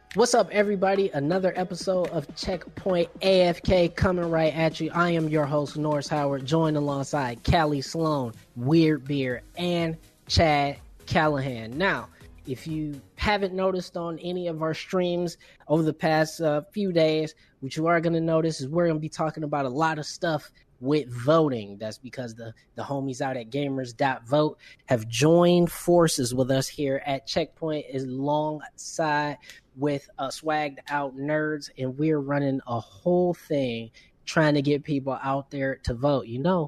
What's up, everybody? Another episode of Checkpoint AFK coming right at you. I am your host, Norris Howard, joined alongside Callie Sloan, Weird Beer, and Chad Callahan. Now, if you haven't noticed on any of our streams over the past few days, what you are going to notice is we're going to be talking about a lot of stuff with voting. That's because the homies out at gamers.vote have joined forces with us here at Checkpoint alongside with swagged out nerds, and we're running a whole thing trying to get people out there to vote.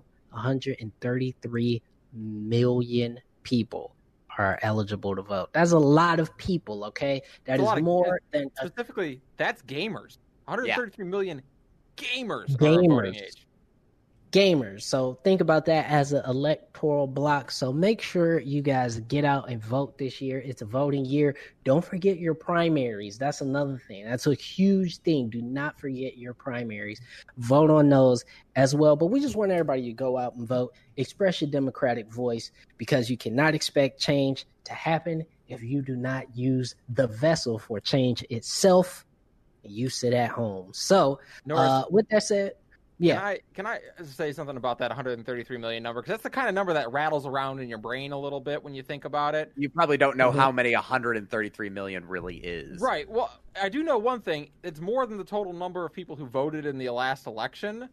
133 million people are eligible to vote. That's a lot of people, okay? That is more than... Specifically, that's gamers. 133 million gamers are voting age. Gamers. So think about that as an electoral block. So make sure you guys get out and vote this year. It's a voting year. Don't forget your primaries. That's another thing. That's a huge thing. Do not forget your primaries. Vote on those as well. But we just want everybody to go out and vote. Express your democratic voice, because you cannot expect change to happen if you do not use the vessel for change itself. You sit at home. So with that said, yeah. Can I say something about that 133 million number? Because that's the kind of number that rattles around in your brain a little bit when you think about it. You probably don't know how many 133 million really is. Right. Well, I do know one thing. It's more than the total number of people who voted in the last election.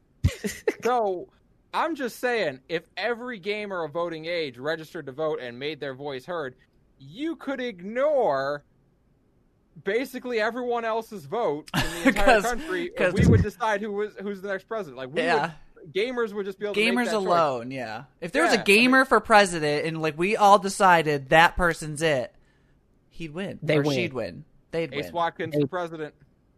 So I'm just saying, if every gamer of voting age registered to vote and made their voice heard, you could ignore basically everyone else's vote in the entire country, and we would decide who's the next president. Like, gamers would just be able to make that alone choice. Yeah, if there was a gamer for president and like we all decided that person's it, he'd win. She'd win. They'd win. Ace Watkins for president.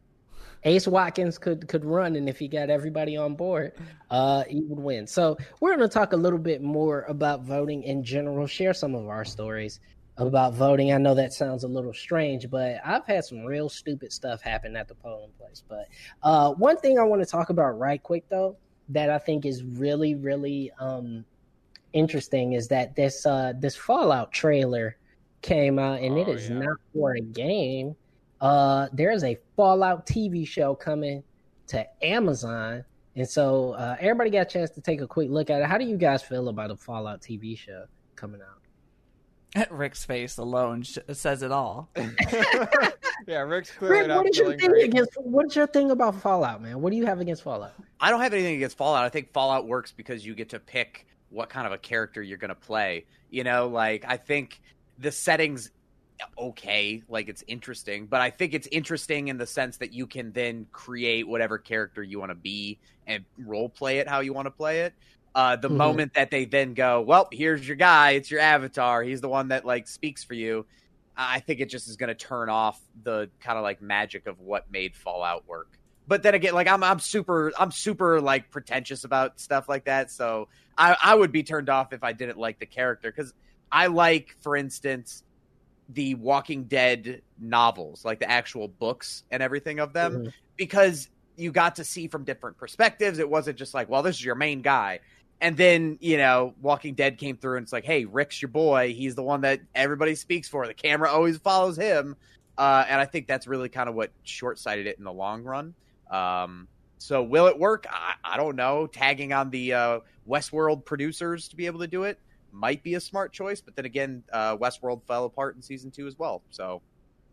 Ace Watkins could run, and if he got everybody on board, he would win. So we're going to talk a little bit more about voting in general, share some of our stories about voting. I know that sounds a little strange, but I've had some real stupid stuff happen at the polling place. But one thing I want to talk about right quick, though, that I think is really, really interesting is that this Fallout trailer came out, and it is not for a game. There is a Fallout TV show coming to Amazon, and so everybody got a chance to take a quick look at it. How do you guys feel about a Fallout TV show coming out? Rick's face alone says it all. Yeah, Rick's clearly not feeling great. What's your thing about Fallout, man? What do you have against Fallout? I don't have anything against Fallout. I think Fallout works because you get to pick what kind of a character you're going to play. I think the setting's okay, like it's interesting, but I think it's interesting in the sense that you can then create whatever character you want to be and role play it how you want to play it. The moment that they then go, well, here's your guy, it's your avatar, he's the one that like speaks for you, I think it just is going to turn off the kind of like magic of what made Fallout work. But then again, like I'm super like pretentious about stuff like that, so I would be turned off if I didn't like the character, because I like, for instance, the Walking Dead novels, like the actual books and everything of them, because you got to see from different perspectives. It wasn't just like, well, this is your main guy. And then, Walking Dead came through and it's like, hey, Rick's your boy. He's the one that everybody speaks for. The camera always follows him. And I think that's really kind of what short-sighted it in the long run. So will it work? I don't know. Tagging on the Westworld producers to be able to do it might be a smart choice. But then again, Westworld fell apart in season 2 as well. So.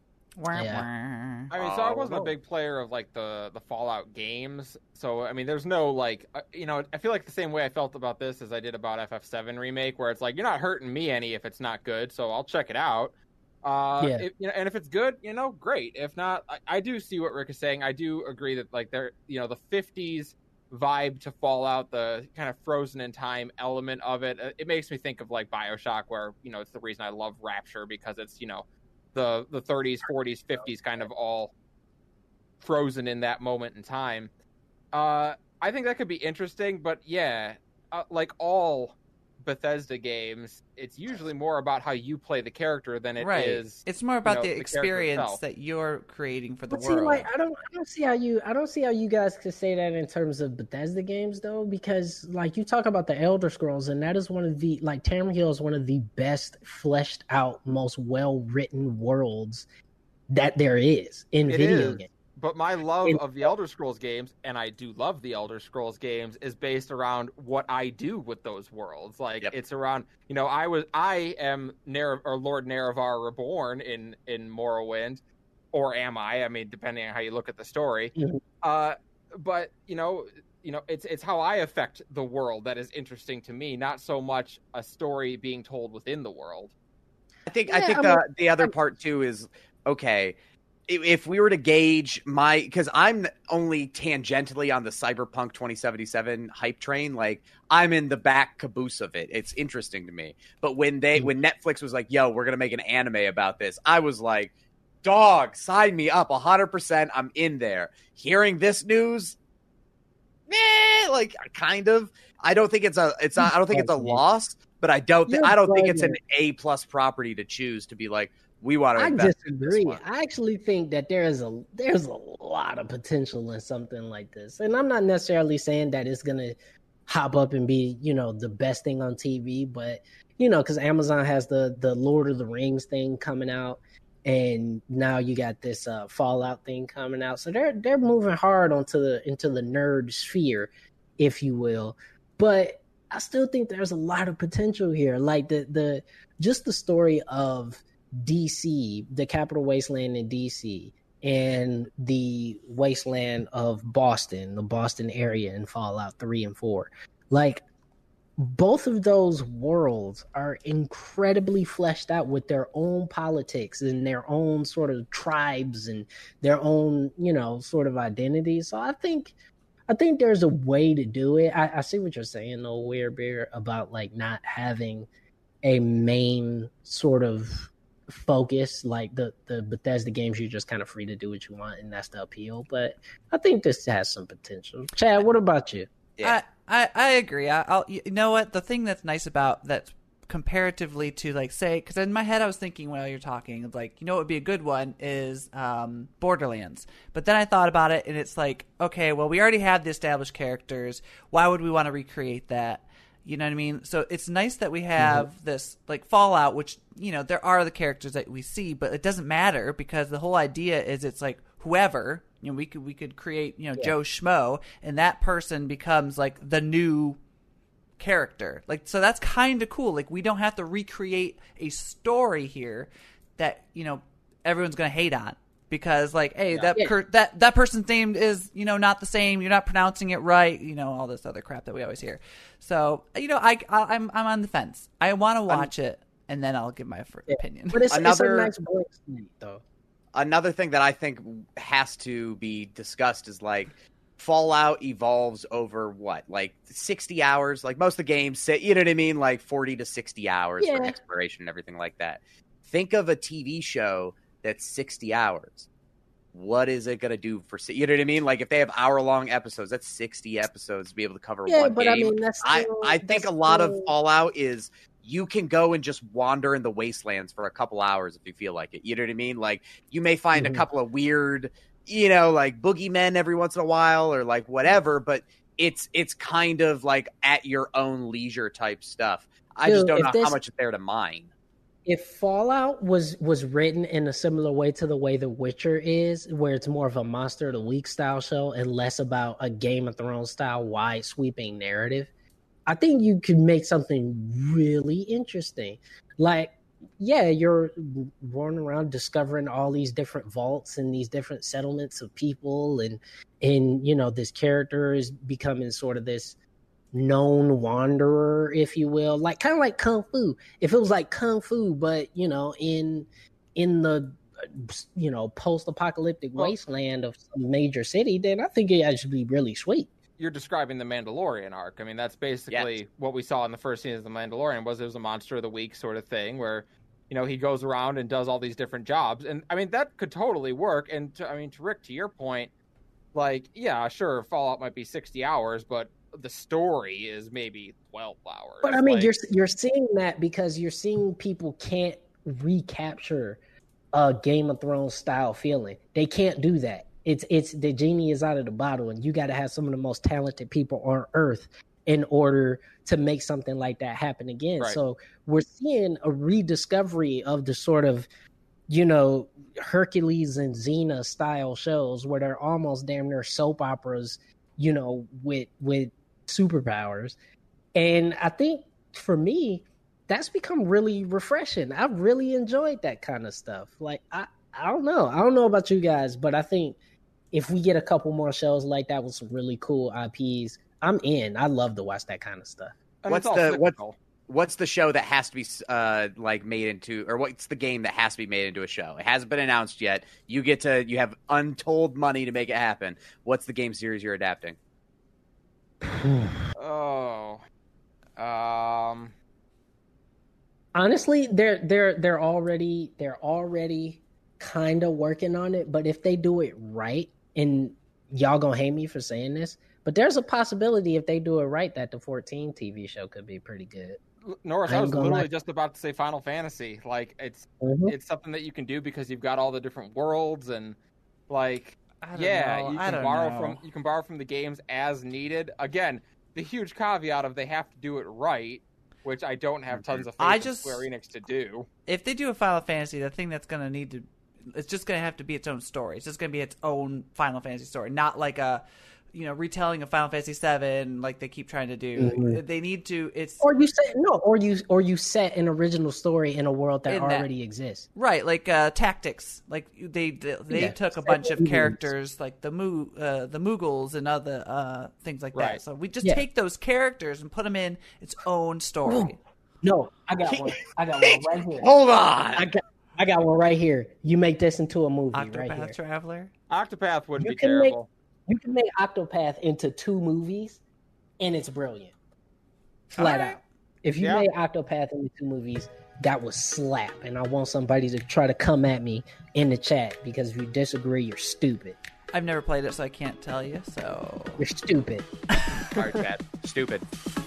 Yeah. I mean, so I wasn't a big player of like the Fallout games. So I mean, there's no like, I feel like the same way I felt about this as I did about FF7 remake, where it's like, you're not hurting me any if it's not good, so I'll check it out. And if it's good, great. If not, I do see what Rick is saying. I do agree that like the 50s vibe to Fallout, the kind of frozen in time element of it, it makes me think of like BioShock, where it's the reason I love Rapture, because it's the 30s, 40s, 50s kind of all frozen in that moment in time. I think that could be interesting, but like all Bethesda games, it's usually more about how you play the character than it is. It's more about the experience that you're creating for the world. See, like, I don't see how you guys could say that in terms of Bethesda games, though, because like you talk about the Elder Scrolls, and that is one of the, like, Tamriel is one of the best fleshed out, most well written worlds that there is in video games. But my love of the Elder Scrolls games, and I do love the Elder Scrolls games, is based around what I do with those worlds. Like it's around, I am Lord Nerevar Reborn in Morrowind, or am I? I mean, depending on how you look at the story. Mm-hmm. But it's how I affect the world that is interesting to me, not so much a story being told within the world. I think the other part too is, okay, if we were to gauge because I'm only tangentially on the Cyberpunk 2077 hype train, like I'm in the back caboose of it. It's interesting to me. But when Netflix was like, yo, we're going to make an anime about this, I was like, dog, sign me up 100%. I'm in there. Hearing this news, like kind of, I don't think it's a loss, but I don't think it's an A+ property to choose to be like, we want to invest. I disagree. I actually think that there's a lot of potential in something like this. And I'm not necessarily saying that it's going to hop up and be, the best thing on TV, but, because Amazon has the Lord of the Rings thing coming out, and now you got this Fallout thing coming out. So they're moving hard into the nerd sphere, if you will. But I still think there's a lot of potential here. Like the story of DC, the Capital Wasteland in DC, and the wasteland of Boston, the Boston area in Fallout 3 and 4. Like, both of those worlds are incredibly fleshed out with their own politics and their own sort of tribes and their own, sort of identity. So I think there's a way to do it. I see what you're saying, though, Weird Bear, about like not having a main sort of focus. Like the Bethesda games, you're just kind of free to do what you want, and that's the appeal. But I think this has some potential. Chad, what about you? Yeah. I agree. You know what? The thing that's nice about that comparatively to, like, say, because in my head I was thinking while you're talking, like, what would be a good one is Borderlands. But then I thought about it, and it's like, okay, well, we already have the established characters. Why would we want to recreate that? You know what I mean? So it's nice that we have this, like, Fallout, which, there are the characters that we see, but it doesn't matter because the whole idea is it's like whoever, we could create, Joe Schmo, and that person becomes like the new character. Like, so that's kind of cool. Like, we don't have to recreate a story here that, everyone's going to hate on. Because, like, hey, that person's name is, not the same. You're not pronouncing it right. All this other crap that we always hear. So, I'm on the fence. I want to watch it, and then I'll give my opinion. But it's a nice blank slate, though. Another thing that I think has to be discussed is, like, Fallout evolves over what, like 60 hours? Like, most of the games say, you know what I mean? Like 40 to 60 hours for exploration and everything like that. Think of a TV show that's 60 hours. What is it going to do for, you know what I mean? Like, if they have hour-long episodes, that's 60 episodes to be able to cover one game. I mean, that's still, I think a lot of Fallout is you can go and just wander in the wastelands for a couple hours if you feel like it. You know what I mean? Like, you may find a couple of weird, like boogeymen every once in a while or like whatever, but it's kind of like at your own leisure type stuff. I just don't know how much is there to mine. If Fallout was written in a similar way to the way The Witcher is, where it's more of a Monster of the Week style show and less about a Game of Thrones style wide sweeping narrative, I think you could make something really interesting. Like, you're running around discovering all these different vaults and these different settlements of people, and this character is becoming sort of this known wanderer, if you will, like kind of like Kung Fu. If it was like Kung Fu, but in the post-apocalyptic wasteland of some major city, then I think it actually be really sweet. You're describing the Mandalorian arc. I mean, that's basically what we saw in the first season of the Mandalorian. It was a Monster of the Week sort of thing where, he goes around and does all these different jobs. And I mean, that could totally work. And to Rick, to your point, like, yeah, sure, Fallout might be 60 hours, but the story is maybe 12 hours. But I mean, you're seeing that because you're seeing people can't recapture a Game of Thrones style feeling. They can't do that. It's the genie is out of the bottle, and you got to have some of the most talented people on earth in order to make something like that happen again. Right. So we're seeing a rediscovery of the sort of Hercules and Xena style shows where they're almost damn near soap operas, with superpowers. And I think for me, that's become really refreshing. I've really enjoyed that kind of stuff. Like, I don't know. I don't know about you guys, but I think if we get a couple more shows like that with some really cool IPs, I'm in. I love to watch that kind of stuff. And What's the show that has to be made into, or what's the game that has to be made into a show? It hasn't been announced yet. You have untold money to make it happen. What's the game series you're adapting? Honestly, they're already kind of working on it, but if they do it right, and y'all gonna hate me for saying this, but there's a possibility if they do it right that the 14 TV show could be pretty good. Norris, I was literally just about to say Final Fantasy. Like, it's something that you can do because you've got all the different worlds, and like, you can borrow from the games as needed. Again, the huge caveat of they have to do it right, which I don't have tons of faith in Square Enix to do. If they do a Final Fantasy, the thing that's going to need to, it's just going to have to be its own story. It's just going to be its own Final Fantasy story, not like a, retelling of Final Fantasy VII like they keep trying to do. Mm-hmm. They need to. Or you set an original story in a world that already exists. Right, like Tactics. Like they took a bunch of characters, like the Mughals and other things like that. So we just take those characters and put them in its own story. Ooh. No, I got one right here. Hold on. I got one right here. You make this into a movie right here. Octopath Traveler? Octopath wouldn't be terrible. You can make Octopath into 2 movies, and it's brilliant. Flat out. If you made Octopath into 2 movies, that would slap. And I want somebody to try to come at me in the chat, because if you disagree, you're stupid. I've never played it, so I can't tell you. So you're stupid. All right, Chad. Stupid.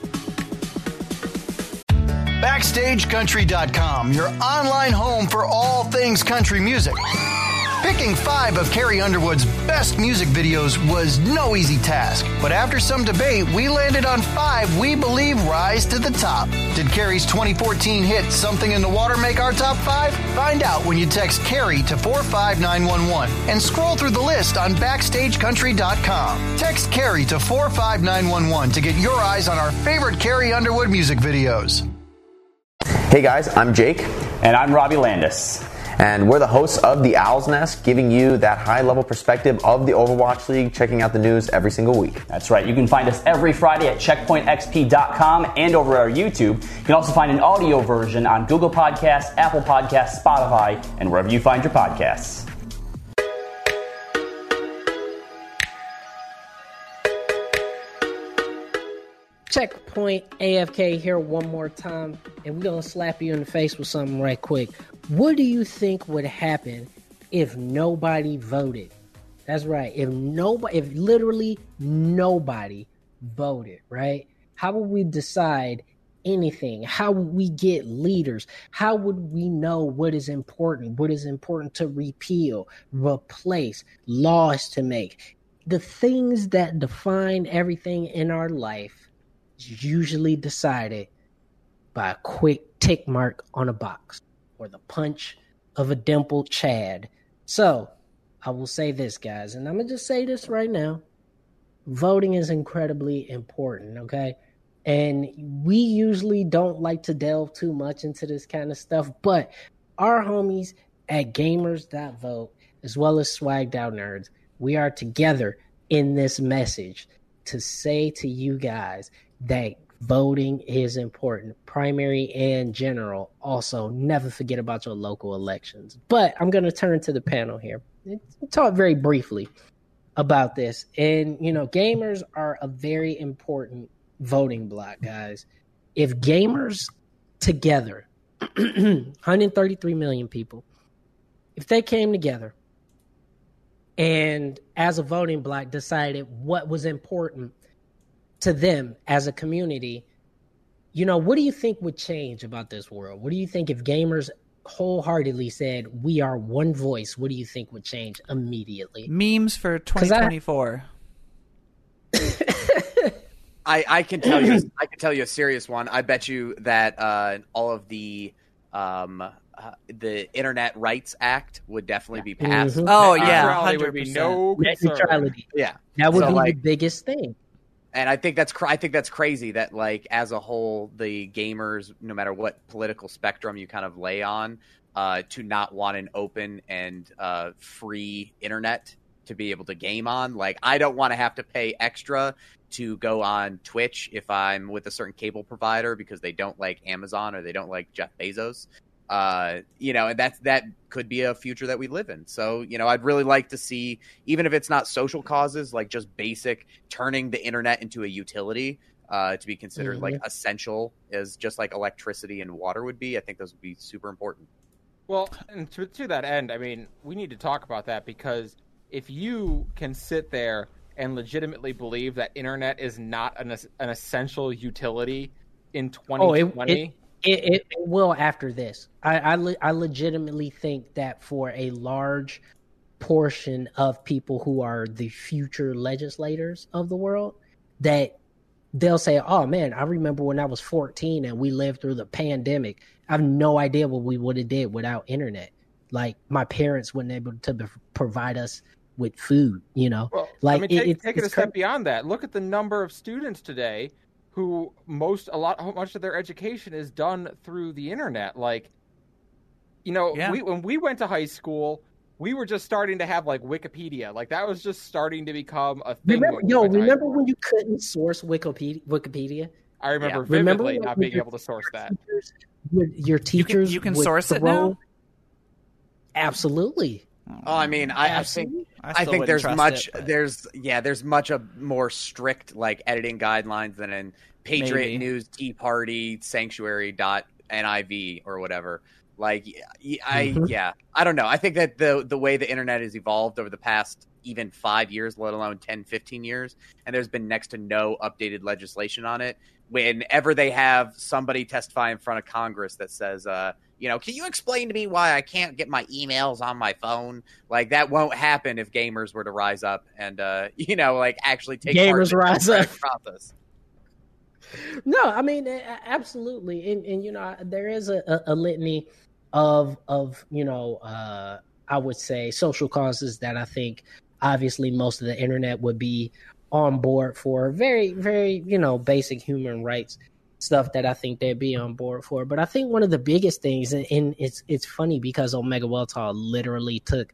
BackstageCountry.com, your online home for all things country music. Picking 5 of Carrie Underwood's best music videos was no easy task, but after some debate, we landed on 5 we believe rise to the top. Did Carrie's 2014 hit Something in the Water make our top 5? Find out when you text Carrie to 45911 and scroll through the list on BackstageCountry.com. Text Carrie to 45911 to get your eyes on our favorite Carrie Underwood music videos. Hey guys, I'm Jake. And I'm Robbie Landis. And we're the hosts of The Owl's Nest, giving you that high-level perspective of the Overwatch League, checking out the news every single week. That's right. You can find us every Friday at checkpointxp.com and over our YouTube. You can also find an audio version on Google Podcasts, Apple Podcasts, Spotify, and wherever you find your podcasts. Checkpoint AFK here one more time, and we're going to slap you in the face with something right quick. What do you think would happen if nobody voted? That's right. If literally nobody voted, right? How would we decide anything? How would we get leaders? How would we know what is important to repeal, replace, laws to make? The things that define everything in our life is usually decided by a quick tick mark on a box or the punch of a dimpled Chad. So I will say this, guys, and I'm going to just say this right now. Voting is incredibly important, okay? And we usually don't like to delve too much into this kind of stuff, but our homies at Gamers.vote, as well as Swagged Out Nerds, we are together in this message to say to you guys that voting is important, primary and general. Also, never forget about your local elections. But I'm going to turn to the panel here and talk very briefly about this. And, gamers are a very important voting block, guys. If gamers together, 133 million people, if they came together and as a voting block decided what was important to them as a community, what do you think would change about this world? What do you think if gamers wholeheartedly said, we are one voice, what do you think would change immediately? Memes for 2024. I can tell you a serious one. I bet you that all of the the Internet Rights Act would definitely be passed. Mhm. Oh Net yeah, neutrality would be 100%. no Net concern. neutrality. Yeah, That would So, be like- the biggest thing. and I think that's crazy that like as a whole, the gamers, no matter what political spectrum you kind of lay on, to not want an open and free internet to be able to game on. Like, I don't want to have to pay extra to go on Twitch if I'm with a certain cable provider because they don't like Amazon or they don't like Jeff Bezos. And that could be a future that we live in. So, I'd really like to see, even if it's not social causes, like just basic turning the internet into a utility to be considered like essential as just like electricity and water would be. I think those would be super important. Well, and to that end, I mean, we need to talk about that because if you can sit there and legitimately believe that internet is not an essential utility in 2020... It will after this. I legitimately think that for a large portion of people who are the future legislators of the world, that they'll say, oh man, I remember when I was 14 and we lived through the pandemic. I have no idea what we would have did without internet. Like my parents wouldn't be able to provide us with food, Well, like take it a it's step beyond that. Look at the number of students today who much of their education is done through the internet. Like, when we went to high school, we were just starting to have like Wikipedia. Like that was just starting to become a thing. Remember when you couldn't source Wikipedia? I remember vividly not being able to source that. Your teachers, you can source it now? Absolutely. Oh, I mean, I think there's much a more strict like editing guidelines than in Patriot News, Tea Party, Sanctuary.niv or whatever. Like, I don't know. I think that the way the internet has evolved over the past even 5 years, let alone 10, 15 years, and there's been next to no updated legislation on it. Whenever they have somebody testify in front of Congress that says, can you explain to me why I can't get my emails on my phone? Like, that won't happen if gamers were to rise up and, actually take part in the democratic process. No, I mean, absolutely. And there is a litany of I would say social causes that I think obviously most of the internet would be on board for. Very, very, basic human rights stuff that I think they'd be on board for. But I think one of the biggest things, and it's funny because Omega Welltall literally took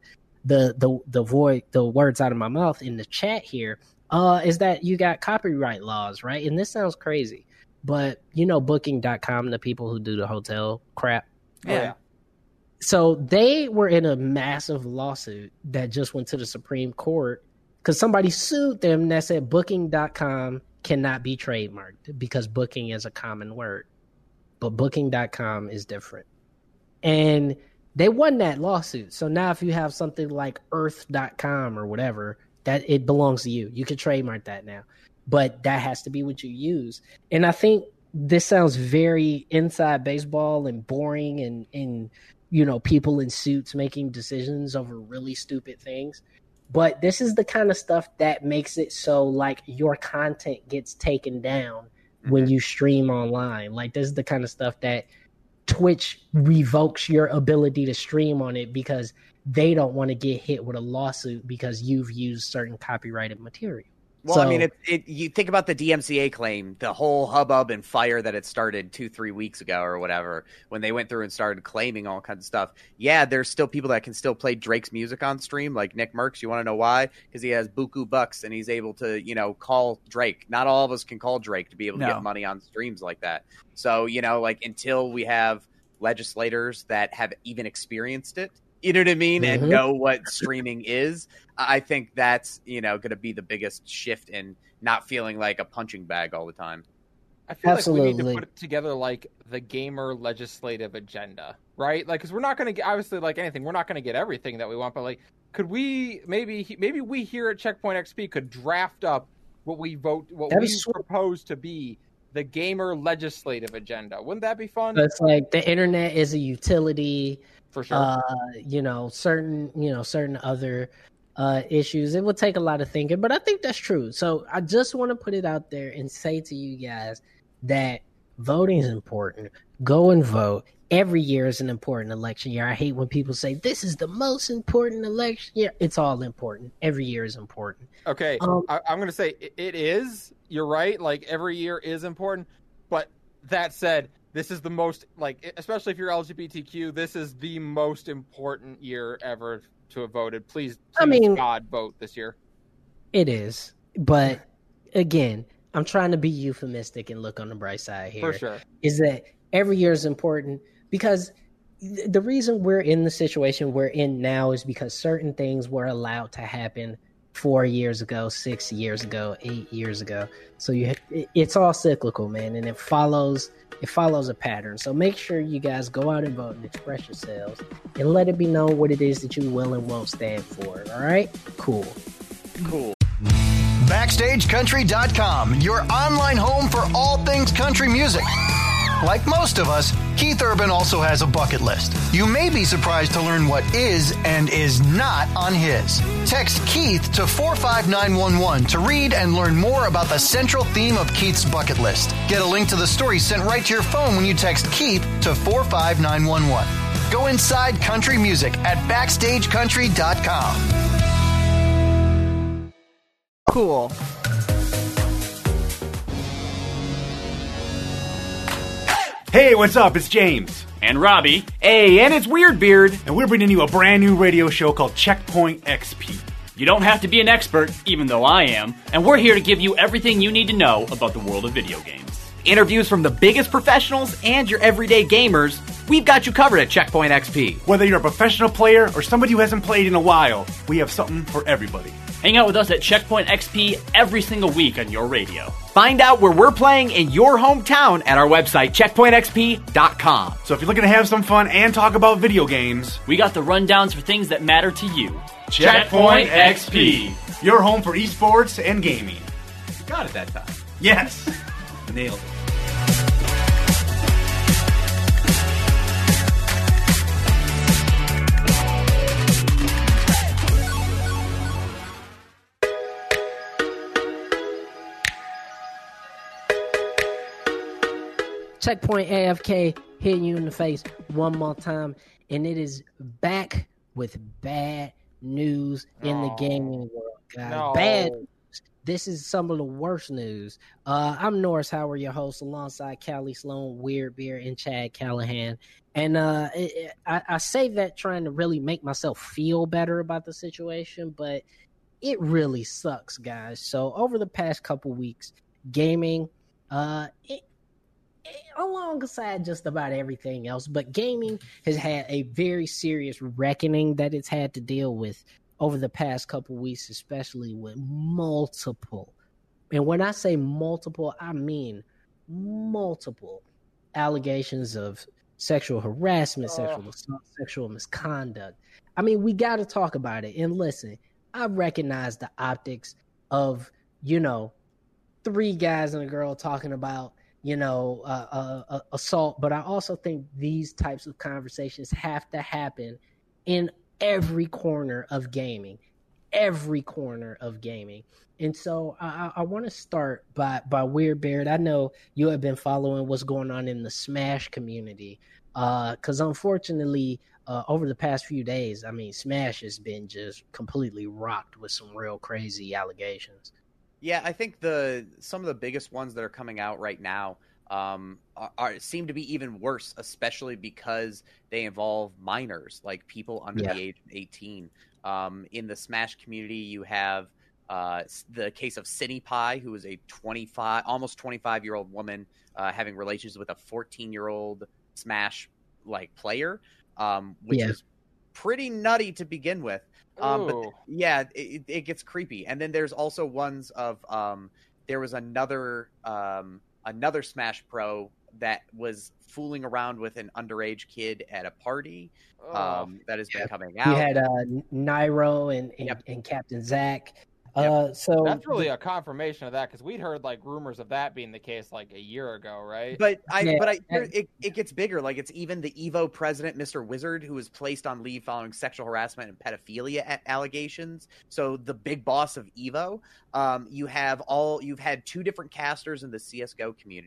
the words out of my mouth in the chat here, is that you got copyright laws, right? And this sounds crazy, but Booking.com, the people who do the hotel crap. Yeah. So they were in a massive lawsuit that just went to the Supreme Court because somebody sued them that said Booking.com cannot be trademarked because booking is a common word, but Booking.com is different. And they won that lawsuit. So now if you have something like Earth.com or whatever, that it belongs to you. You can trademark that now, but that has to be what you use. And I think this sounds very inside baseball and boring and people in suits making decisions over really stupid things. But this is the kind of stuff that makes it so like your content gets taken down when you stream online. Like this is the kind of stuff that Twitch revokes your ability to stream on it because they don't want to get hit with a lawsuit because you've used certain copyrighted material. Well, I mean, you think about the DMCA claim, the whole hubbub and fire that it started 2-3 weeks ago or whatever, when they went through and started claiming all kinds of stuff. Yeah, there's still people that can still play Drake's music on stream, like Nick Merckx. You want to know why? Because he has buku bucks and he's able to, call Drake. Not all of us can call Drake to be able to get money on streams like that. So, until we have legislators that have even experienced it, you know what I mean? Mm-hmm. And know what streaming is. I think that's, going to be the biggest shift in not feeling like a punching bag all the time. I feel like we need to put together like the gamer legislative agenda, right? Like, because we're not going to get, obviously, like anything, we're not going to get everything that we want, but like, could we maybe we here at Checkpoint XP could draft up what we propose to be the gamer legislative agenda? Wouldn't that be fun? It's like the internet is a utility. For sure. Certain other issues. It would take a lot of thinking, but I think that's true. So I just want to put it out there and say to you guys that voting is important. Go and vote. Every year is an important election year. I hate when people say this is the most important election year. It's all important. Every year is important. Okay, I'm going to say it is. You're right. Like, every year is important. But that said, this is the most, like, especially if you're LGBTQ, this is the most important year ever to have voted. Please God, vote this year. It is. But, again, I'm trying to be euphemistic and look on the bright side here. For sure. Is that every year is important because the reason we're in the situation we're in now is because certain things were allowed to happen 4 years ago, 6 years ago, 8 years ago. So it's all cyclical, man, and it follows a pattern. So make sure you guys go out and vote and express yourselves and let it be known what it is that you will and won't stand for. All right? Cool. BackstageCountry.com, your online home for all things country music. Like most of us, Keith Urban also has a bucket list. You may be surprised to learn what is and is not on his. Text Keith to 45911 to read and learn more about the central theme of Keith's bucket list. Get a link to the story sent right to your phone when you text Keith to 45911. Go inside country music at BackstageCountry.com. Cool. Hey, what's up? It's James. And Robbie. Hey, and it's Weird Beard. And we're bringing you a brand new radio show called Checkpoint XP. You don't have to be an expert, even though I am, and we're here to give you everything you need to know about the world of video games. Interviews from the biggest professionals and your everyday gamers, we've got you covered at Checkpoint XP. Whether you're a professional player or somebody who hasn't played in a while, we have something for everybody. Hang out with us at Checkpoint XP every single week on your radio. Find out where we're playing in your hometown at our website, checkpointxp.com. So if you're looking to have some fun and talk about video games, we got the rundowns for things that matter to you. Checkpoint XP, your home for esports and gaming. You got it that time. Yes. Nailed it. Checkpoint AFK hitting you in the face one more time, and it is back with bad news in the gaming world, guys. No. Bad news. This is some of the worst news. I'm Norris Howard, your host, alongside Callie Sloan, Weird Beard, and Chad Callahan. And I say that trying to really make myself feel better about the situation, but it really sucks, guys. So over the past couple weeks, gaming, alongside just about everything else, but gaming has had a very serious reckoning that it's had to deal with over the past couple weeks, especially with multiple, and when I say multiple, I mean multiple allegations of sexual harassment, sexual assault, sexual misconduct. I mean, we got to talk about it. And listen, I recognize the optics of, three guys and a girl talking about assault, but I also think these types of conversations have to happen in every corner of gaming, And so I want to start by Weird Beard. I know you have been following what's going on in the Smash community, because unfortunately, over the past few days, I mean, Smash has been just completely rocked with some real crazy allegations. Yeah, I think some of the biggest ones that are coming out right now seem to be even worse, especially because they involve minors, like people under the age of 18. In the Smash community, you have the case of Cinny Pie, who is a almost 25-year-old woman having relations with a 14-year-old Smash player, which is pretty nutty to begin with. But it gets creepy. And then there's also ones of there was another Smash Pro that was fooling around with an underage kid at a party that has been coming out. You had Nairo and Captain Zach. So that's really a confirmation of that, because we'd heard rumors of that being the case a year ago, right? But it gets bigger. It's even the Evo president, Mr. Wizard, who was placed on leave following sexual harassment and pedophilia allegations. So the big boss of Evo, you've had two different casters in the CS:GO community.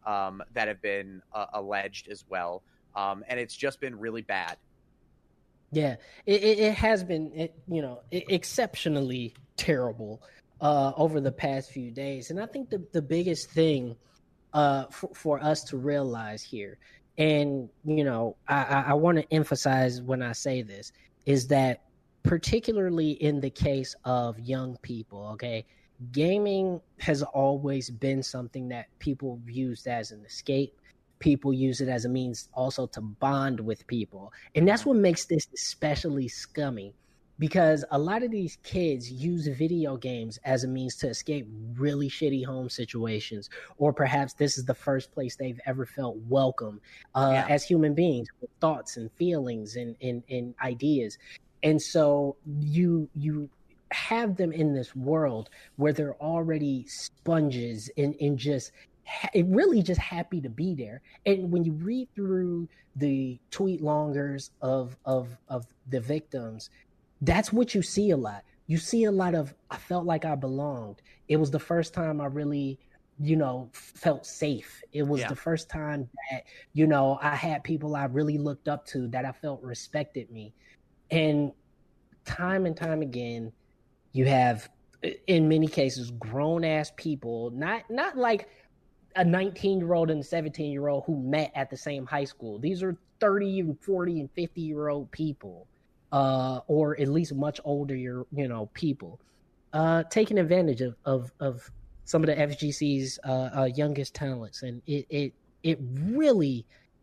that have been alleged as well. And it's just been really bad. Yeah, it has been, exceptionally terrible over the past few days. And I think the biggest thing for us to realize here, and, I want to emphasize when I say this, is that particularly in the case of young people, okay, gaming has always been something that people used as an escape. People use it as a means also to bond with people. And that's what makes this especially scummy, because a lot of these kids use video games as a means to escape really shitty home situations, or perhaps this is the first place they've ever felt welcome as human beings, with thoughts and feelings and ideas. And so you have them in this world where they're already sponges and just really just happy to be there. And when you read through the tweet longers of the victims, that's what you see a lot. You see a lot of, I felt like I belonged. It was the first time I really, felt safe. It was the first time that, I had people I really looked up to, that I felt respected me. And time again, you have, in many cases, grown-ass people, not like a 19-year-old and a 17-year-old who met at the same high school. These are 30 and 40 and 50-year-old people, or at least much older, people, taking advantage of some of the FGC's youngest talents. And it really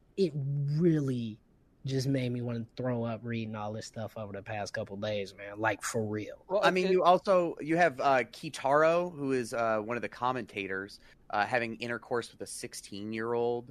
just made me want to throw up reading all this stuff over the past couple of days, man. Like, for real. Well, I mean, you have Kitaro, who is one of the commentators, having intercourse with a 16-year-old.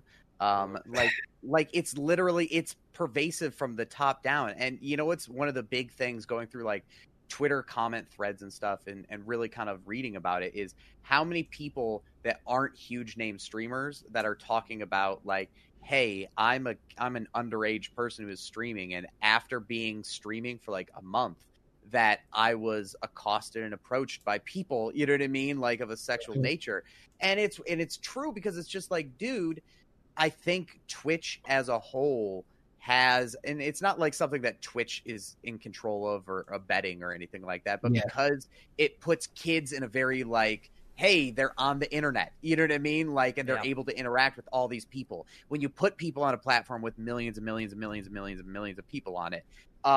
Like it's literally, it's pervasive from the top down. And what's one of the big things going through like Twitter comment threads and stuff, and really kind of reading about it, is how many people that aren't huge name streamers that are talking about like, hey, I'm an underage person who is streaming, and after being streaming for like a month, that I was accosted and approached by people, you know what I mean, like of a sexual nature. And it's true, because it's just like, dude, I think Twitch as a whole has, and it's not like something that Twitch is in control of or betting or anything like that, but because it puts kids in a very like, hey, they're on the internet, you know what I mean? Like, and they're able to interact with all these people. When you put people on a platform with millions and millions and millions and millions and millions of people on it,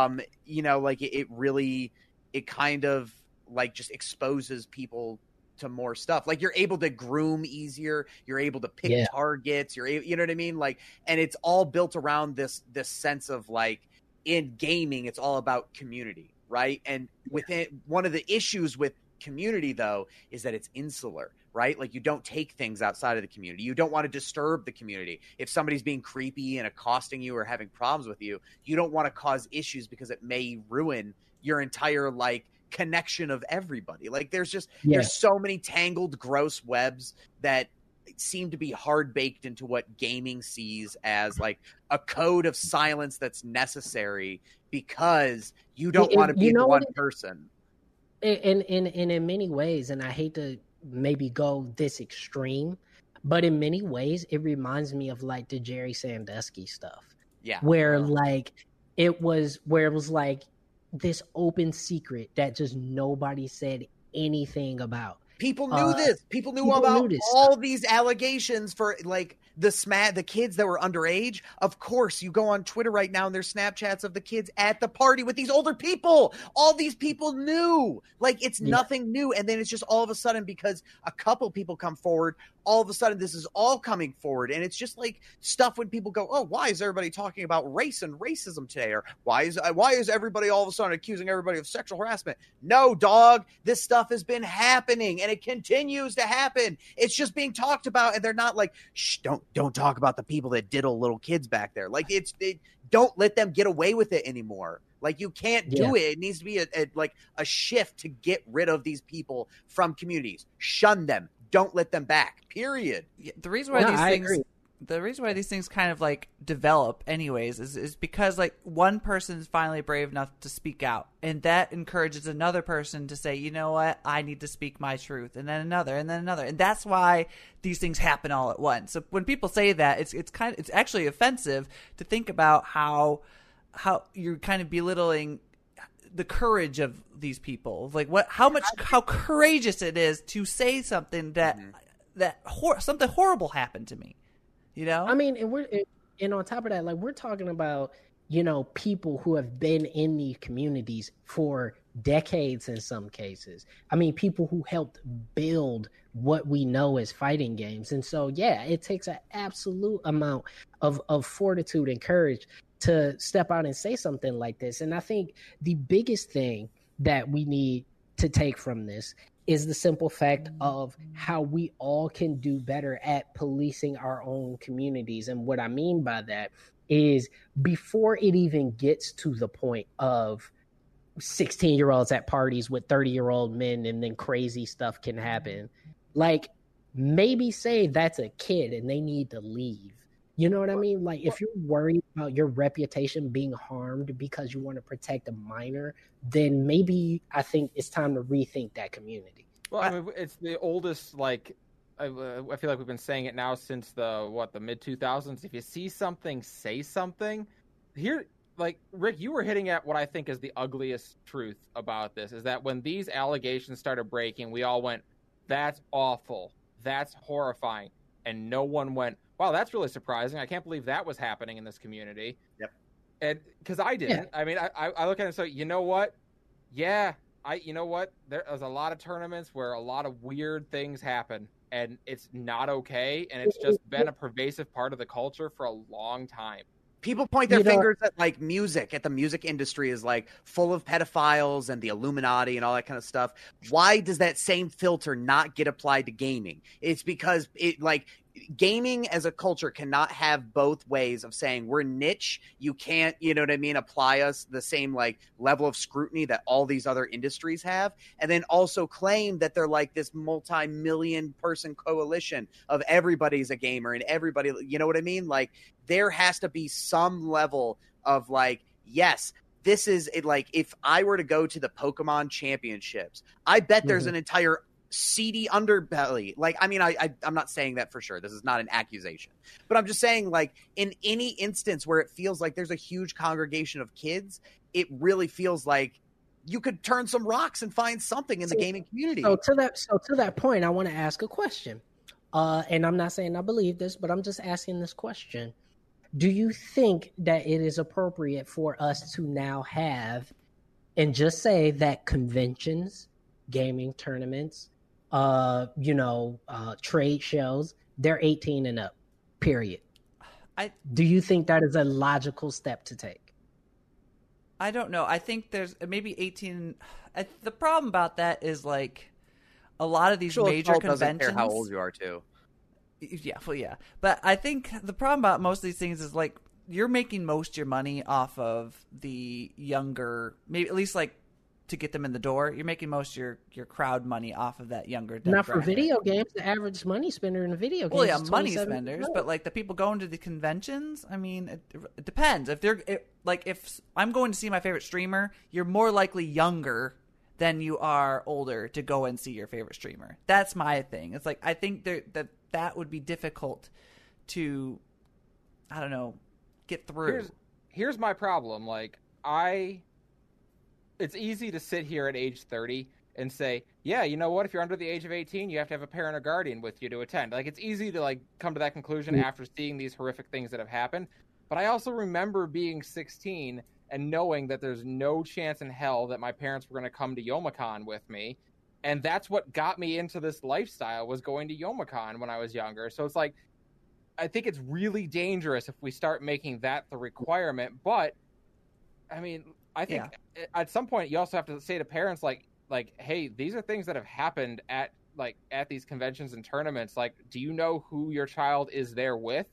like it really, it kind of like just exposes people to more stuff. Like, you're able to groom easier, you're able to pick targets, you're able, you know what I mean? Like, and it's all built around this sense of like, in gaming, it's all about community, right? And within one of the issues with community though is that it's insular, right? Like, you don't take things outside of the community. You don't want to disturb the community. If somebody's being creepy and accosting you or having problems with you, you don't want to cause issues, because it may ruin your entire like connection of everybody. Like, there's so many tangled, gross webs that seem to be hard baked into what gaming sees as like a code of silence that's necessary, because you don't want to be the one person. And in many ways, and I hate to maybe go this extreme, but in many ways it reminds me of like the Jerry Sandusky stuff. Yeah. Where it was like this open secret that just nobody said anything about. People knew this. People knew about all these allegations for like the kids that were underage. Of course, you go on Twitter right now and there's Snapchats of the kids at the party with these older people. All these people knew. Like, it's nothing new. And then it's just all of a sudden, because a couple people come forward, all of a sudden this is all coming forward. And it's just like stuff when people go, oh, why is everybody talking about race and racism today? Or why is everybody all of a sudden accusing everybody of sexual harassment? No, dog, this stuff has been happening and it continues to happen. It's just being talked about, and they're not like, shh, don't talk about the people that diddle little kids back there. Like, don't let them get away with it anymore. Like, you can't do it. It needs to be a shift to get rid of these people from communities. Shun them. Don't let them back. Period. The reason why these things the reason why these things kind of like develop anyways is because like one person is finally brave enough to speak out, and that encourages another person to say, you know what, I need to speak my truth, and then another, and that's why these things happen all at once. So when people say that, it's actually offensive to think about how you're kind of belittling the courage of these people, like how courageous it is to say something that something horrible happened to me. You know, I mean, and on top of that, like we're talking about, you know, people who have been in these communities for decades in some cases. I mean, people who helped build what we know as fighting games. And so, yeah, it takes an absolute amount of fortitude and courage to step out and say something like this. And I think the biggest thing that we need to take from this is the simple fact of how we all can do better at policing our own communities. And what I mean by that is before it even gets to the point of 16-year-olds at parties with 30-year-old men and then crazy stuff can happen, like maybe say that's a kid and they need to leave. You know what I mean? Like if you're worried about your reputation being harmed because you want to protect a minor, then maybe I think it's time to rethink that community. Well, I mean, it's the oldest, like, I feel like we've been saying it now since the mid-2000s. If you see something, say something. Here, like, Rick, you were hitting at what I think is the ugliest truth about this, is that when these allegations started breaking, we all went, that's awful, that's horrifying. And no one went, wow, that's really surprising. I can't believe that was happening in this community. Yep. And because I didn't. Yeah. I mean, I look at it and say, you know what? Yeah, you know what? There's a lot of tournaments where a lot of weird things happen, and it's not okay, and it's just been a pervasive part of the culture for a long time. People point their fingers at like music, at the music industry is like full of pedophiles and the Illuminati and all that kind of stuff. Why does that same filter not get applied to gaming? It's because gaming as a culture cannot have both ways of saying we're niche. You can't, you know what I mean, apply us the same like level of scrutiny that all these other industries have, and then also claim that they're like this multi-million person coalition of everybody's a gamer and everybody, you know what I mean? Like there has to be some level of like, yes, this is it. Like if I were to go to the Pokemon championships, I bet there's an entire seedy underbelly. Like, I mean, I'm not saying that for sure. This is not an accusation, but I'm just saying, like, in any instance where it feels like there's a huge congregation of kids, it really feels like you could turn some rocks and find something in the gaming community. So to that point, I want to ask a question. And I'm not saying I believe this, but I'm just asking this question. Do you think that it is appropriate for us to now have, and just say that conventions, gaming tournaments, trade shows, they're 18 and up, period? Do you think that is a logical step to take? I don't know. I think there's maybe 18. The problem about that is like a lot of these major conventions. Doesn't care how old you are too. Yeah, well, yeah. But I think the problem about most of these things is like you're making most of your money off of the younger, maybe at least like to get them in the door. You're making most of your crowd money off of that younger demographic. Not for video games. The average money spender in a video game. Well, yeah, money spenders, but like the people going to the conventions, I mean, it depends. If I'm going to see my favorite streamer, you're more likely younger than you are older to go and see your favorite streamer. That's my thing. It's like I think that would be difficult to, I don't know, get through. Here's my problem. Like it's easy to sit here at age 30 and say, yeah, you know what? If you're under the age of 18, you have to have a parent or guardian with you to attend. Like, it's easy to like come to that conclusion after seeing these horrific things that have happened. But I also remember being 16 and knowing that there's no chance in hell that my parents were going to come to Youmacon with me. And that's what got me into this lifestyle, was going to Youmacon when I was younger. So it's like, I think it's really dangerous if we start making that the requirement. But I mean, I think at some point you also have to say to parents like, hey, these are things that have happened at these conventions and tournaments. Like, do you know who your child is there with?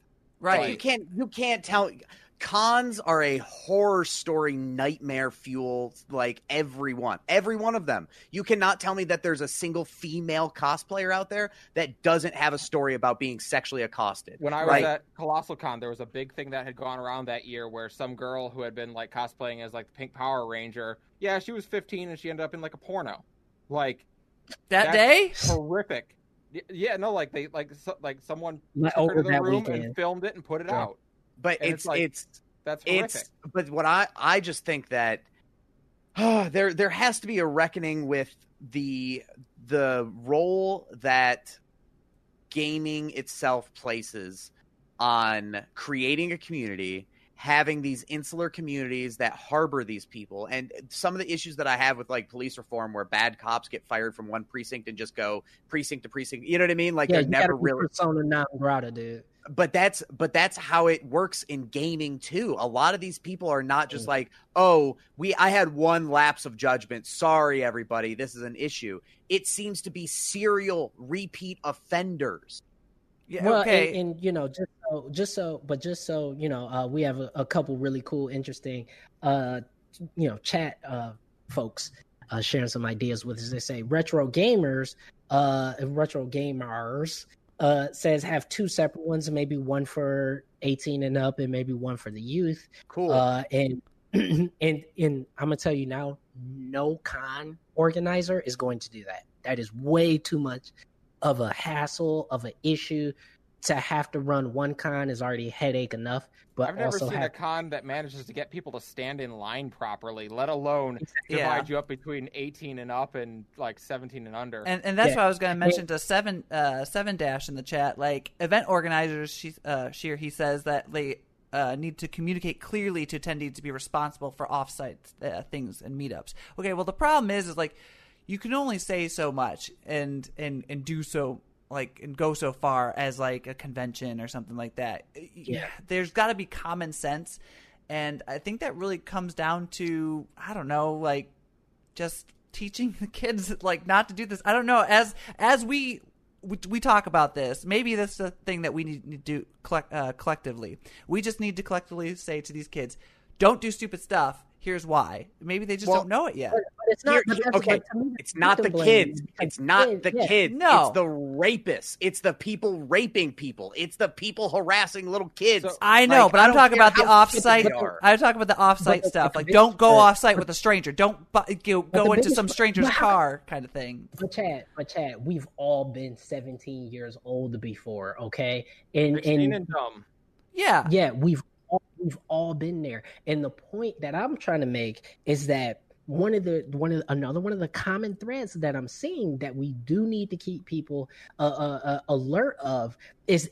Right. You can't tell. Cons are a horror story nightmare fuel, like every one of them. You cannot tell me that there's a single female cosplayer out there that doesn't have a story about being sexually accosted. When I was at Colossal Con, there was a big thing that had gone around that year where some girl who had been like cosplaying as like the Pink Power Ranger, yeah, she was 15 and she ended up in like a porno. Like that day? Horrific. Yeah, no, like they someone took her to the room and filmed it and put it out. But it's that's horrific. But what I just think that there has to be a reckoning with the role that gaming itself places on creating a community, having these insular communities that harbor these people, and some of the issues that I have with like police reform, where bad cops get fired from one precinct and just go precinct to precinct. You know what I mean? Like yeah, they're never really persona non grata, dude. But that's how it works in gaming too. A lot of these people are not just like, oh, I had one lapse of judgment. Sorry, everybody, this is an issue. It seems to be serial repeat offenders. Yeah, well, okay. and you know, just so you know, we have a couple really cool, interesting, chat folks sharing some ideas with us. They say retro gamers says have two separate ones, maybe one for 18 and up and maybe one for the youth. Cool. And I'm gonna tell you now, no con organizer is going to do that. That is way too much of a hassle, of an issue. To have to run one con is already a headache enough. But I've never also seen a con that manages to get people to stand in line properly, let alone divide you up between 18 and up and like 17 and under. And that's what I was going to mention to Seven Dash in the chat. Like event organizers, she or he says that they need to communicate clearly to attendees to be responsible for offsite things and meetups. Okay, well the problem is like you can only say so much and do so. Like and go so far as like a convention or something like that. Yeah. There's got to be common sense, and I think that really comes down to I don't know, like just teaching the kids like not to do this. I don't know. As we talk about this, maybe that's the thing that we need to do collectively. We just need to collectively say to these kids, "Don't do stupid stuff. Here's why." Maybe they just don't know it yet. But it's not. It's not the kids. It's not the kids. No. It's the rapists. It's the people raping people. It's the people harassing little kids. So, I know, but I'm talking about the offsite. I'm talking about the offsite stuff. Like, don't go offsite with a stranger. Don't go into some stranger's car, kind of thing. But Chad, we've all been 17 years old before, okay? And dumb. Yeah, we've all been there. And the point that I'm trying to make is that one of the common threads that I'm seeing that we do need to keep people alert of is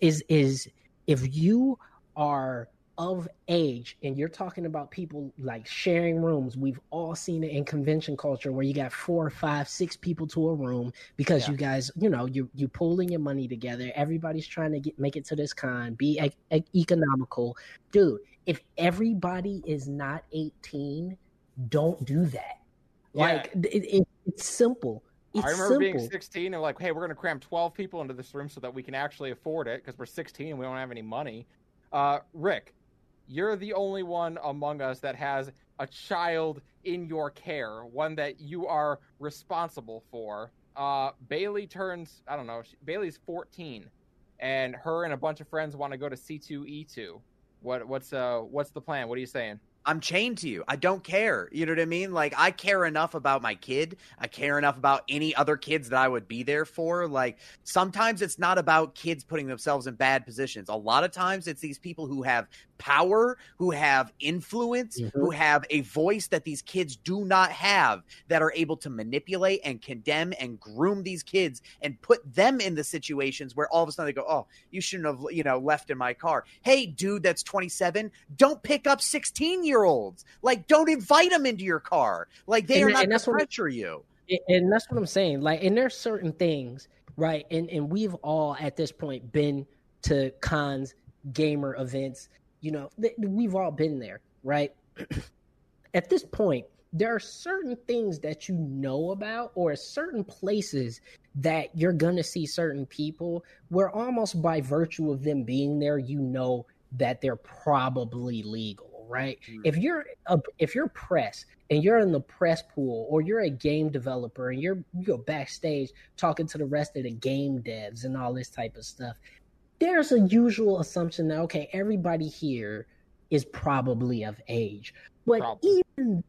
if you are of age and you're talking about people like sharing rooms. We've all seen it in convention culture where you got 4, 5, 6 people to a room because you guys, you pooling your money together. Everybody's trying to make it to this con, be economical. Dude, if everybody is not 18, don't do that. Like it's simple. I remember being 16 and like, hey, we're going to cram 12 people into this room so that we can actually afford it because we're 16 and we don't have any money. Rick, you're the only one among us that has a child in your care, one that you are responsible for. Bailey turns, I don't know, Bailey's 14, and her and a bunch of friends want to go to C2E2. What's the plan? What are you saying? I'm chained to you. I don't care. You know what I mean? Like, I care enough about my kid. I care enough about any other kids that I would be there for. Like, sometimes it's not about kids putting themselves in bad positions. A lot of times it's these people who have power, who have influence, who have a voice that these kids do not have, that are able to manipulate and condemn and groom these kids and put them in the situations where all of a sudden they go, oh, you shouldn't have, left in my car. Hey, dude, that's 27. Don't pick up 16-year-olds. Like, don't invite them into your car. Like, they are not going to pressure you. And that's what I'm saying. Like, and there's certain things, right? And we've all at this point been to cons, gamer events. We've all been there, right? At this point, there are certain things that you know about or certain places that you're going to see certain people where almost by virtue of them being there, that they're probably legal, right? If you're press and you're in the press pool, or you're a game developer and you go backstage talking to the rest of the game devs and all this type of stuff, there's a usual assumption that, okay, everybody here is probably of age. But even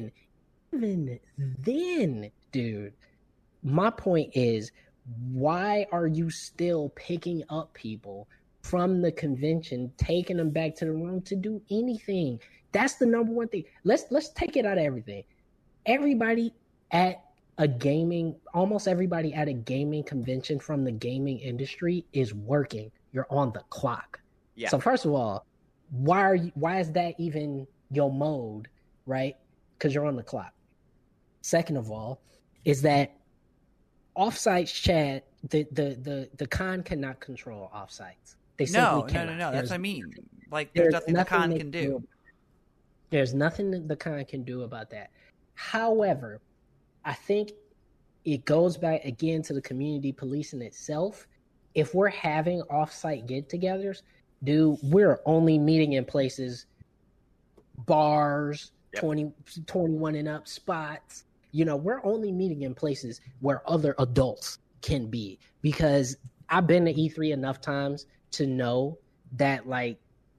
then, dude, my point is, why are you still picking up people from the convention, taking them back to the room to do anything? That's the number one thing. Let's take it out of everything. Almost everybody at a gaming convention from the gaming industry is working. You're on the clock. Yeah. So first of all, why is that even your mode, right? Because you're on the clock. Second of all, is that offsites chat, the con cannot control offsites. They simply cannot. No. That's what I mean. Like, there's nothing the con can do. There's nothing that the con can do about that. However, I think it goes back again to the community policing itself. If we're having offsite get-togethers, we're only meeting in places, bars, 21 and up spots. We're only meeting in places where other adults can be, because I've been to E3 enough times to know that, like,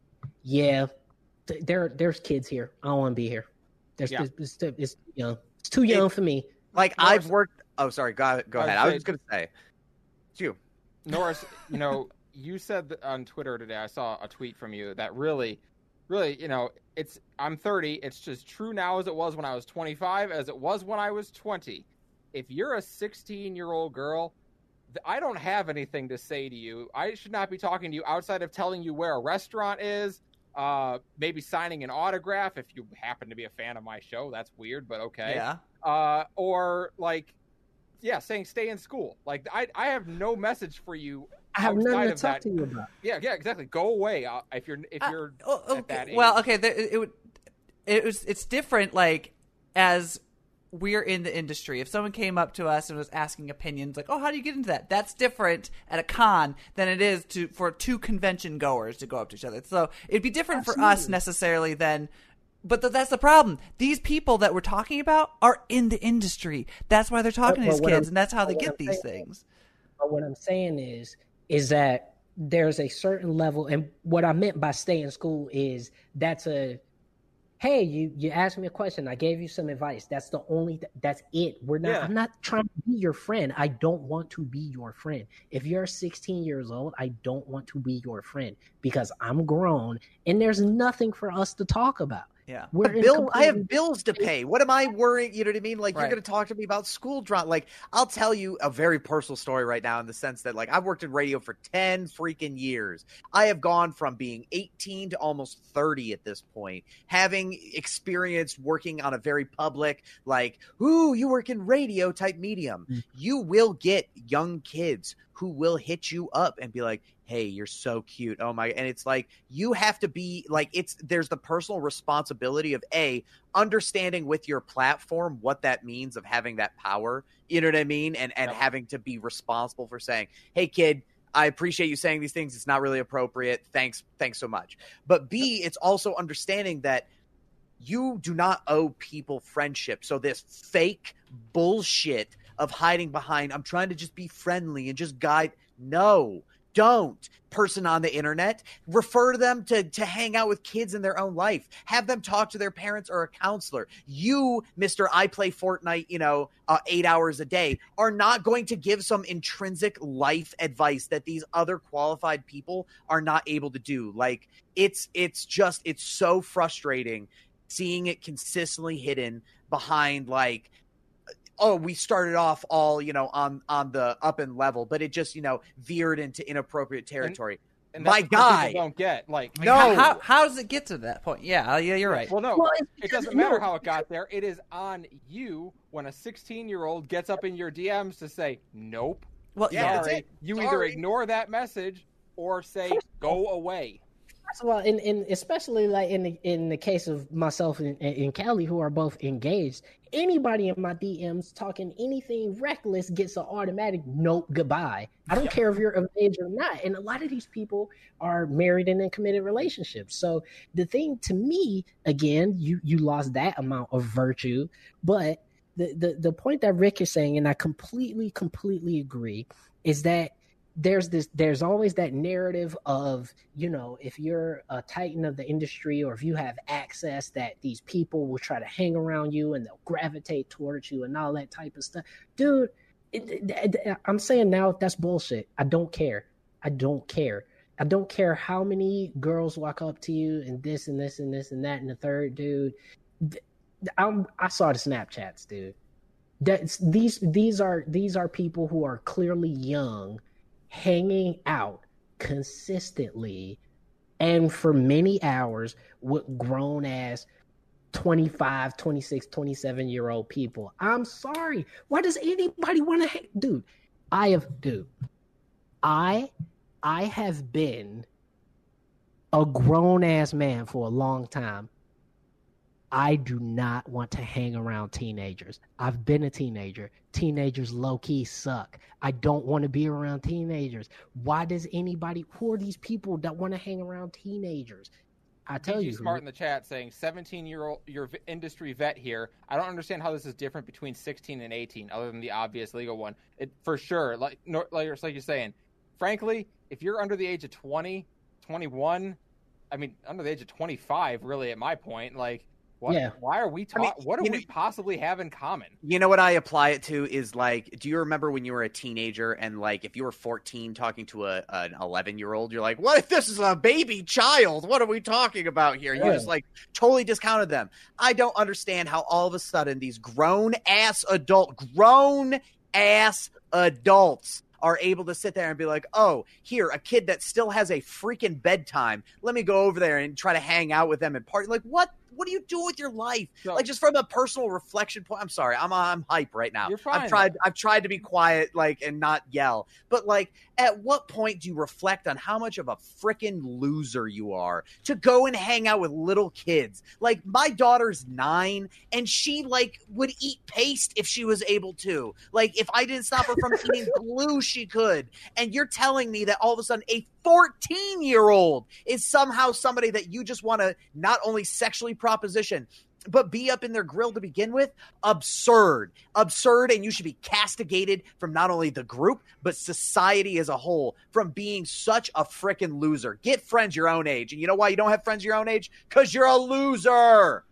there's kids here. I don't want to be here. It's young. It's too young for me. Like, I've worked. Oh, sorry. Go ahead. I was just gonna say, it's you, Norris. You said on Twitter today, I saw a tweet from you that really, I'm 30. It's just true now as it was when I was 25, as it was when I was 20. If you're a 16-year-old girl, I don't have anything to say to you. I should not be talking to you outside of telling you where a restaurant is, maybe signing an autograph if you happen to be a fan of my show. That's weird, but okay. Yeah. Or saying stay in school. Like, I have no message for you. I have nothing to talk to you about. Yeah, exactly. Go away if you're at that age. Well, okay, it's different. Like, as we're in the industry, if someone came up to us and was asking opinions, like, "Oh, how do you get into that?" That's different at a con than it is for two convention goers to go up to each other. So it'd be different for us necessarily than. But that's the problem. These people that we're talking about are in the industry. That's why they're talking to these kids, and that's how they get these things. But what I'm saying is that there's a certain level, and what I meant by stay in school is that's hey, you asked me a question, I gave you some advice. That's it. I'm not trying to be your friend. I don't want to be your friend. If you're 16 years old, I don't want to be your friend because I'm grown and there's nothing for us to talk about. Yeah. I have bills to pay. What am I worrying? You know what I mean? Like, You're going to talk to me about school drama. Like, I'll tell you a very personal story right now in the sense that, like, I've worked in radio for 10 freaking years. I have gone from being 18 to almost 30 at this point, having experienced working on a very public, like, ooh, you work in radio type medium. Mm-hmm. You will get young kids who will hit you up and be like, hey, you're so cute. Oh my. And it's like, you have to be like, there's the personal responsibility of understanding with your platform what that means of having that power. You know what I mean? And having to be responsible for saying, hey kid, I appreciate you saying these things. It's not really appropriate. Thanks so much. But B, it's also understanding that you do not owe people friendship. So this fake bullshit of hiding behind, I'm trying to just be friendly and just guide. No, don't. Person on the internet, refer them to hang out with kids in their own life. Have them talk to their parents or a counselor. You, Mr. I play Fortnite, 8 hours a day, are not going to give some intrinsic life advice that these other qualified people are not able to do. Like, it's so frustrating seeing it consistently hidden behind, like, oh, we started off all, on the up and level, but it just, veered into inappropriate territory. And my guy don't get no. How does it get to that point? Yeah, you're right. Well, no, it doesn't matter how it got there. It is on you when a 16-year-old gets up in your DMs to say, nope. Well, sorry. You either ignore that message or say, go away. First of all, in especially like in the case of myself and Kelly, who are both engaged, anybody in my DMs talking anything reckless gets an automatic nope, goodbye. I don't care if you're of age or not. And a lot of these people are married and in committed relationships. So the thing to me, again, you lost that amount of virtue. But the point that Rick is saying, and I completely agree, is that there's always that narrative of, if you're a titan of the industry or if you have access, that these people will try to hang around you and they'll gravitate towards you and all that type of stuff. Dude, I'm saying now that's bullshit. I don't care. I don't care how many girls walk up to you and this and this and this and that and the third, dude. I saw the Snapchats, dude. These are people who are clearly young, hanging out consistently and for many hours with grown ass 25, 26, 27-year-old people. I'm sorry. Why does anybody want to dude? I have been a grown ass man for a long time. I do not want to hang around teenagers. I've been a teenager. Teenagers low-key suck. I don't want to be around teenagers. Why does anybody, who are these people that want to hang around teenagers? I tell you. Smart in the chat saying 17-year-old, your industry vet here. I don't understand how this is different between 16 and 18, other than the obvious legal one. It for sure, like you're saying. Frankly, if you're under the age of 20, 21, I mean, under the age of 25, really, at my point, like. What, yeah. Why are we talking? What do we possibly have in common? You know what I apply it to is like, do you remember when you were a teenager and like if you were 14 talking to an 11-year-old, you're like, what if this is a baby child? What are we talking about here? Yeah. You just like totally discounted them. I don't understand how all of a sudden these grown ass adults are able to sit there and be like, oh, here, a kid that still has a freaking bedtime. Let me go over there and try to hang out with them and party. Like, what do you do with your life? So, like, just from a personal reflection point. I'm sorry, I'm hype right now. You're fine. I've tried to be quiet, like, and not yell. But like, at what point do you reflect on how much of a freaking loser you are to go and hang out with little kids? Like, my daughter's 9, and she like would eat paste if she was able to. Like, if I didn't stop her from eating glue, she could. And you're telling me that all of a sudden a 14-year-old is somehow somebody that you just want to not only sexually proposition, but be up in their grill to begin with? Absurd, and you should be castigated from not only the group, but society as a whole from being such a freaking loser. Get friends your own age. And you know why you don't have friends your own age? Because you're a loser.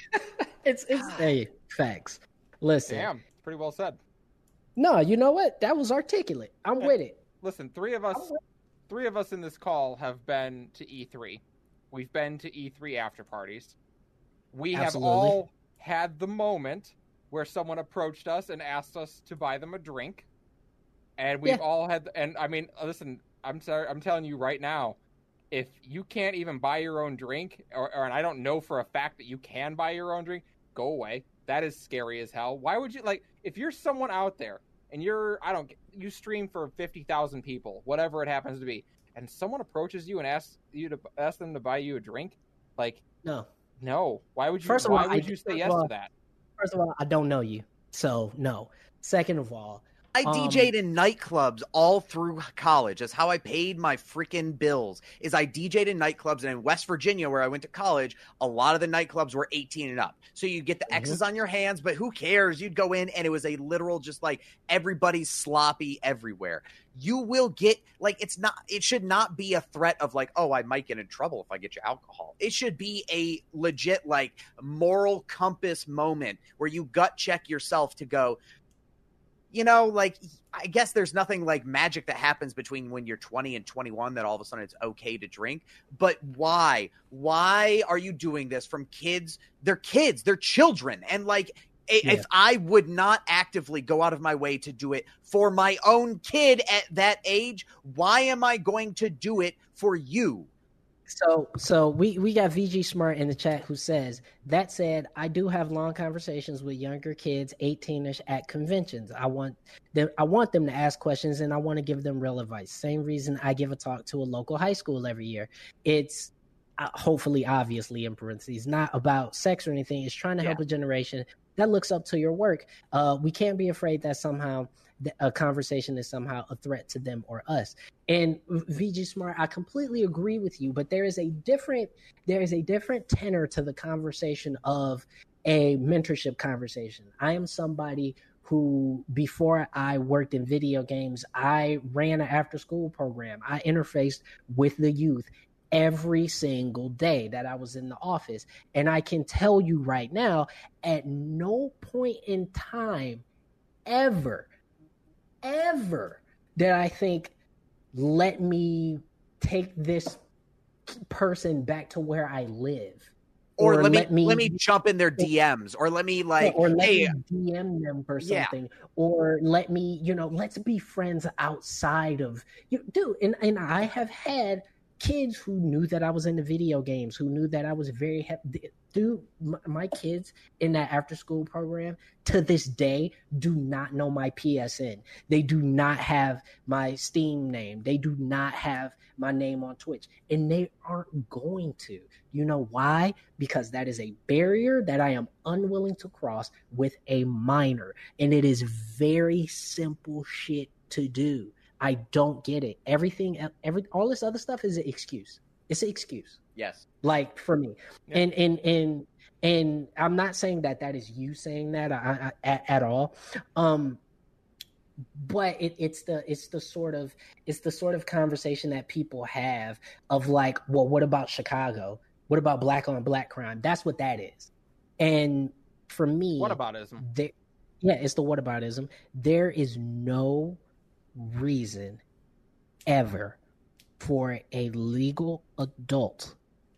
It's hey, facts. Listen. Damn, pretty well said. No, you know what? That was articulate. I'm with it. Listen, three of us in this call have been to E3. We've been to E3 after parties. We have all had the moment where someone approached us and asked us to buy them a drink. And we've all had, and I mean, listen, I'm sorry, I'm telling you right now, if you can't even buy your own drink, or and I don't know for a fact that you can buy your own drink, go away. That is scary as hell. Why would you, like, if you're someone out there and you stream for 50,000 people, whatever it happens to be, and someone approaches you and asks them to buy you a drink, like, no. Why would you? First of all, why would you say yes to that? First of all, I don't know you, so no. Second of all, I DJ'd in nightclubs all through college. That's how I paid my freaking bills. Is I DJ'd in nightclubs, and in West Virginia, where I went to college, a lot of the nightclubs were 18 and up. So you get the X's on your hands, but who cares? You'd go in, and it was a literal just like everybody's sloppy everywhere. You will get like it should not be a threat of like, oh, I might get in trouble if I get you alcohol. It should be a legit like moral compass moment where you gut check yourself to go, you know, like, I guess there's nothing like magic that happens between when you're 20 and 21 that all of a sudden it's okay to drink. But why? Why are you doing this from kids? They're children. And like, if I would not actively go out of my way to do it for my own kid at that age, why am I going to do it for you? So we got VG Smart in the chat who says, that said, I do have long conversations with younger kids, 18-ish, at conventions. I want them to ask questions, and I want to give them real advice. Same reason I give a talk to a local high school every year. It's hopefully, obviously, in parentheses, not about sex or anything. It's trying to help a generation that looks up to your work. We can't be afraid that somehow a conversation is somehow a threat to them or us. And VG Smart, I completely agree with you, but there is a different tenor to the conversation of a mentorship conversation. I am somebody who, before I worked in video games, I ran an after-school program. I interfaced with the youth every single day that I was in the office. And I can tell you right now, at no point in time ever did I think, let me take this person back to where I live. Or let me jump in their DMs, or let me me DM them for something, or let me, let's be friends outside of dude. And I have had kids who knew that I was into video games, who knew that I was very dude. My kids in that after school program to this day do not know my PSN. They do not have my Steam name. They do not have my name on Twitch, and they aren't going to. You know why? Because that is a barrier that I am unwilling to cross with a minor, and it is very simple shit to do. I don't get it. All this other stuff is an excuse. It's an excuse. Yes. Like for me, and I'm not saying that is you saying that at all. But it's the sort of conversation that people have of like, well, what about Chicago? What about black on black crime? That's what that is. And for me, whataboutism. It's the whataboutism. There is no reason ever for a legal adult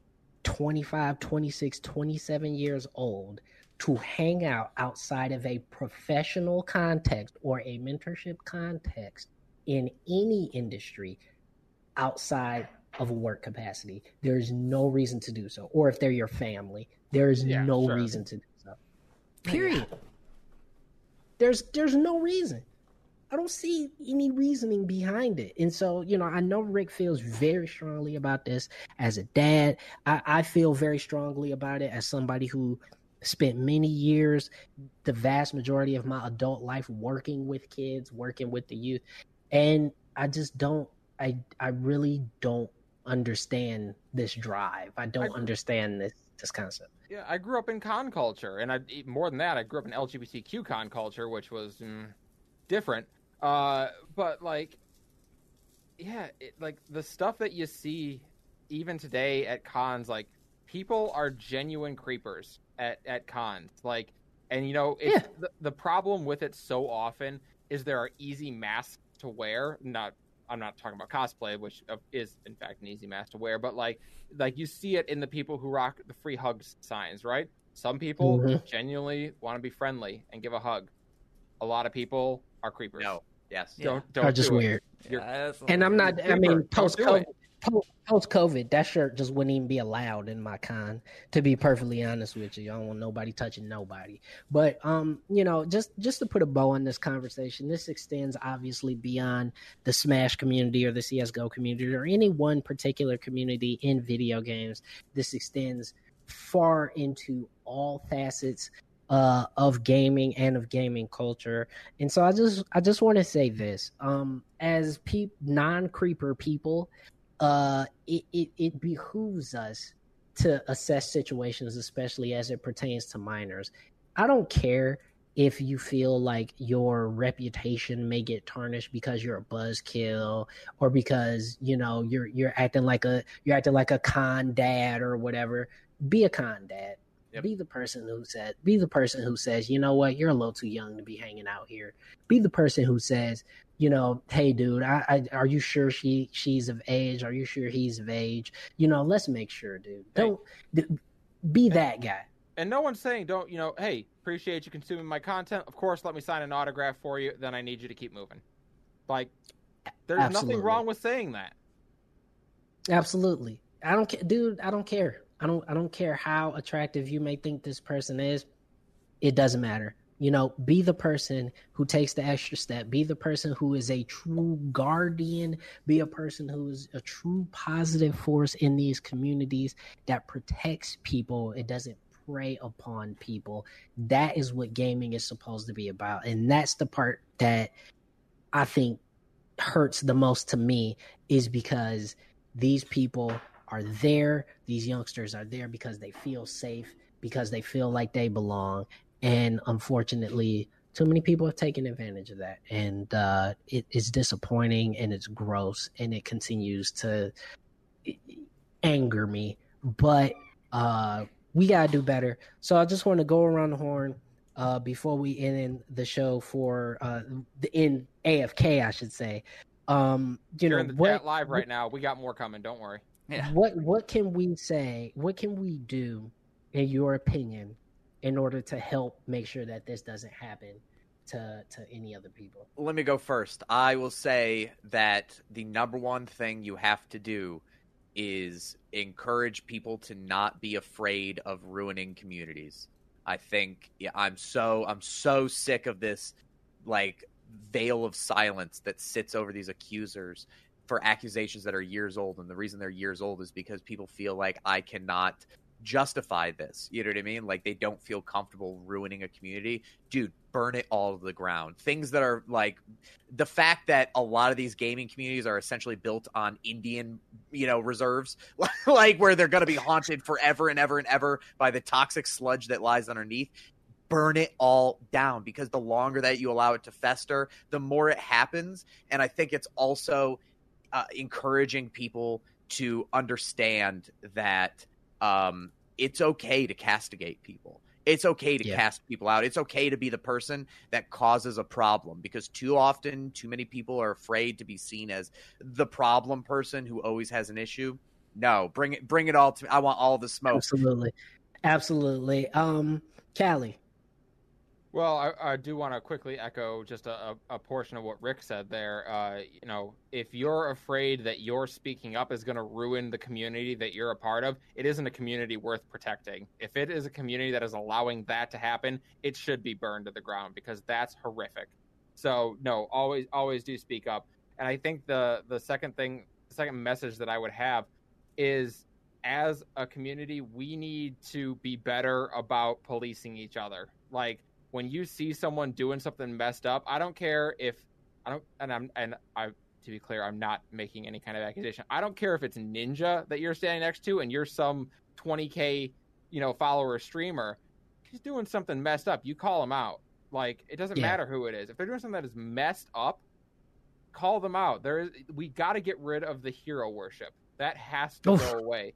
25, 26, 27 years old to hang out outside of a professional context or a mentorship context in any industry outside of a work capacity. There's no reason to do so. Or if they're your family, there is no reason to do so. Period. There's no reason. I don't see any reasoning behind it. And so, I know Rick feels very strongly about this as a dad. I feel very strongly about it as somebody who spent many years, the vast majority of my adult life, working with kids, working with the youth. And I just don't, I really don't understand this drive. I don't understand this concept. Yeah, I grew up in con culture, and more than that, I grew up in LGBTQ con culture, which was different. But like, like the stuff that you see even today at cons, like people are genuine creepers at cons. Like, and it's the problem with it so often is there are easy masks to wear. I'm not talking about cosplay, which is in fact an easy mask to wear, but like you see it in the people who rock the free hugs signs, right? Some people genuinely want to be friendly and give a hug. A lot of people are creepers. No. Yes. Don't are just do weird. And I'm not. I mean, post COVID, that shirt just wouldn't even be allowed in my con. To be perfectly honest with you, I don't want nobody touching nobody. But just to put a bow on this conversation, this extends obviously beyond the Smash community or the CS:GO community or any one particular community in video games. This extends far into all facets of gaming and of gaming culture. And so I just want to say this, as non-creeper people, it behooves us to assess situations, especially as it pertains to minors. I don't care if you feel like your reputation may get tarnished because you're a buzzkill or because you're acting like a con dad or whatever. Be a con dad. Yep. Be the person who says, you know what, you're a little too young to be hanging out here. Be the person who says, hey dude, are you sure she's of age? Are you sure he's of age? Let's make sure, dude. Don't be that guy. And no one's saying don't, hey, appreciate you consuming my content. Of course, let me sign an autograph for you. Then I need you to keep moving. Like, there's nothing wrong with saying that. Absolutely. I don't care, dude. I don't care. I don't care how attractive you may think this person is. It doesn't matter. Be the person who takes the extra step. Be the person who is a true guardian. Be a person who is a true positive force in these communities that protects people. It doesn't prey upon people. That is what gaming is supposed to be about. And that's the part that I think hurts the most to me, is because these people are there. These youngsters are there because they feel safe, because they feel like they belong. And unfortunately, too many people have taken advantage of that. And it is disappointing, and it's gross, and it continues to anger me. But we got to do better. So I just want to go around the horn before we end the show for in AFK, I should say. You're in the chat live right now. We got more coming. Don't worry. Yeah. What can we say? What can we do, in your opinion, in order to help make sure that this doesn't happen to any other people? Let me go first. I will say that the number one thing you have to do is encourage people to not be afraid of ruining communities. I think I'm so sick of this veil of silence that sits over these accusers for accusations that are years old. And the reason they're years old is because people feel like I cannot justify this. You know what I mean? Like, they don't feel comfortable ruining a community. Dude, burn it all to the ground. Things that are the fact that a lot of these gaming communities are essentially built on Indian, reserves, where they're going to be haunted forever and ever and ever by the toxic sludge that lies underneath. Burn it all down, because the longer that you allow it to fester, the more it happens. And I think it's also encouraging people to understand that it's okay to castigate people. It's okay to cast people out. It's okay to be the person that causes a problem, because too often, too many people are afraid to be seen as the problem person who always has an issue. No, bring it all to me. I want all the smoke. Absolutely. Callie. Well, I do want to quickly echo just a portion of what Rick said there. If you're afraid that your speaking up is going to ruin the community that you're a part of, it isn't a community worth protecting. If it is a community that is allowing that to happen, it should be burned to the ground, because that's horrific. So, no, always do speak up. And I think the second message that I would have is, as a community, we need to be better about policing each other. When you see someone doing something messed up, I don't care if to be clear, I'm not making any kind of accusation. I don't care if it's Ninja that you're standing next to and you're some 20K, follower streamer. He's doing something messed up. You call him out. It doesn't matter who it is. If they're doing something that is messed up, call them out. We got to get rid of the hero worship. That has to go away.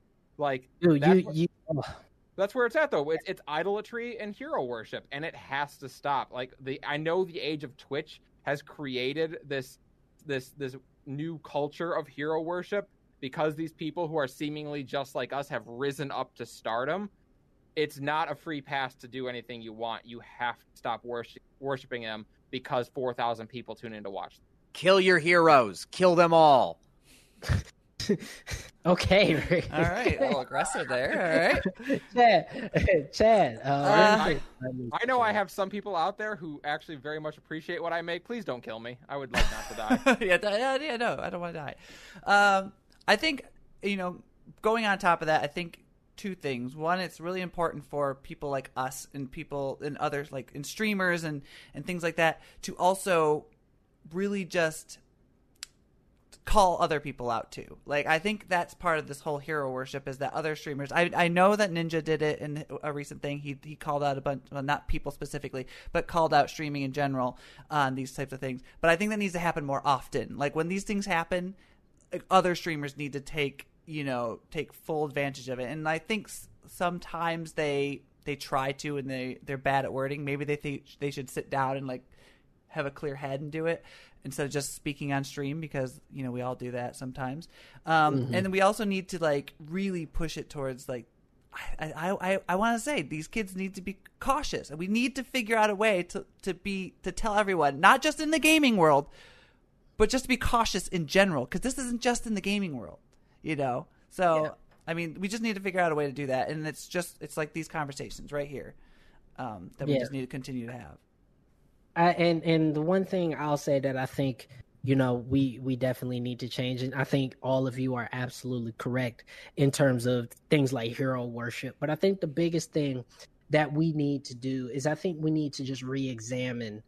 That's where it's at, though. It's idolatry and hero worship, and it has to stop. I know the age of Twitch has created this new culture of hero worship, because these people who are seemingly just like us have risen up to stardom. It's not a free pass to do anything you want. You have to stop worshiping them because 4,000 people tune in to watch them. Kill your heroes. Kill them all. Okay. All right. A little aggressive there. All right. Chad. I know I have some people out there who actually very much appreciate what I make. Please don't kill me. I would like not to die. No, I don't want to die. I think, going on top of that, I think two things. One, it's really important for people like us and people and others, in streamers and things like that, to also really just call other people out too. I think that's part of this whole hero worship, is that other streamers, I know that Ninja did it in a recent thing. He called out a bunch, well, not people specifically, but called out streaming in general on these types of things. But I think that needs to happen more often. When these things happen, other streamers need to take full advantage of it. And I think sometimes they try to, and they're bad at wording. Maybe they think they should sit down and have a clear head and do it, instead of just speaking on stream, because we all do that sometimes. And then we also need to really push it towards I want to say these kids need to be cautious, and we need to figure out a way to tell everyone, not just in the gaming world, but just to be cautious in general, because this isn't just in the gaming world, So yeah. I mean, we just need to figure out a way to do that, and it's like these conversations right here that we just need to continue to have. And the one thing I'll say that I think, you know, we definitely need to change, and I think all of you are absolutely correct in terms of things like hero worship. But I think the biggest thing that we need to do is I think we need to just re-examine